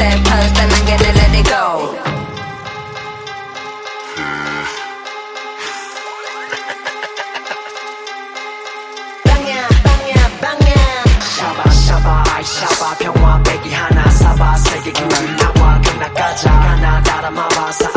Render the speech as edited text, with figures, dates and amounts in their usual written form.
step first, then I'm gonna let it go. 샤바 평화 백이 하나 사바 세계 균이 나와 극락가자 하나 따라 마봐